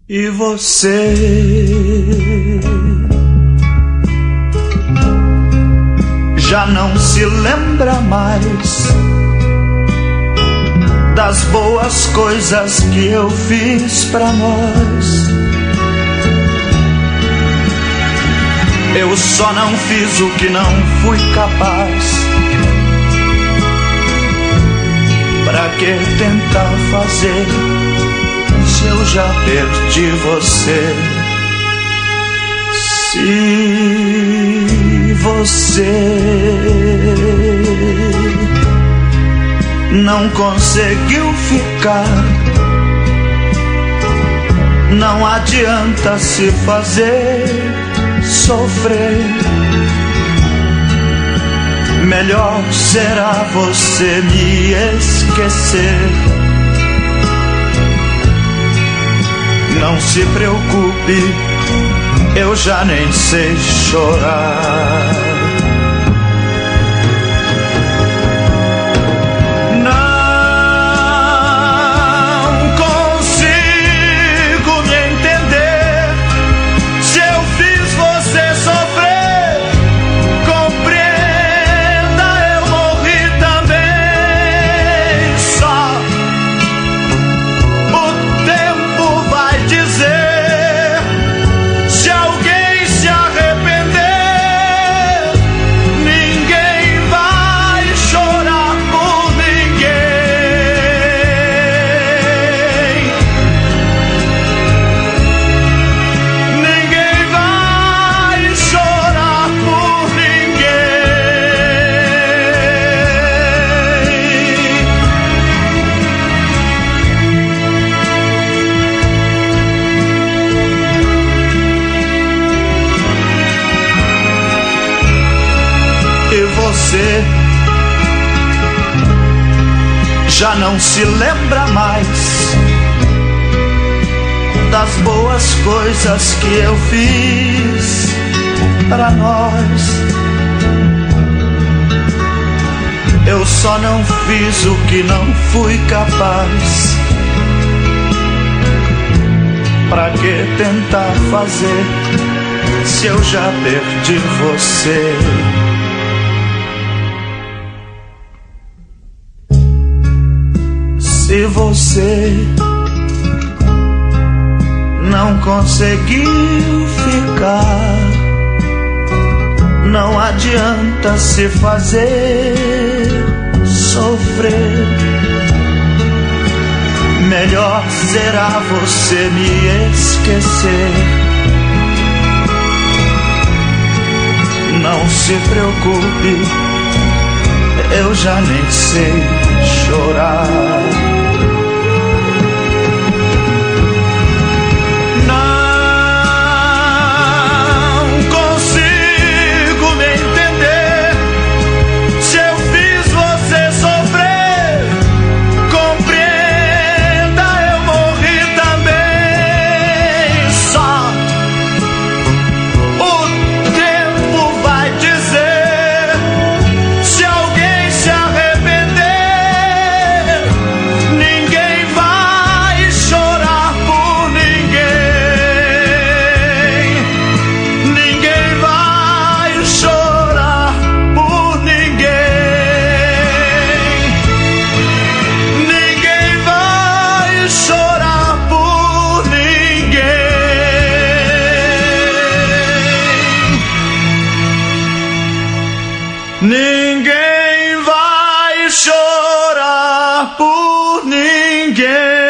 E você já não se lembra mais das boas coisas que eu fiz pra nós. Eu só não fiz o que não fui capaz. Pra que tentar fazer se eu já perdi você? Se você não conseguiu ficar, não adianta se fazer sofrer. Melhor será você me esquecer. Não se preocupe, eu já nem sei chorar. Você já não se lembra mais das boas coisas que eu fiz pra nós. Eu só não fiz o que não fui capaz. Pra que tentar fazer se eu já perdi você? Se você não conseguiu ficar, não adianta se fazer sofrer. Melhor será você me esquecer. Não se preocupe, eu já nem sei chorar. Ninguém vai chorar por ninguém.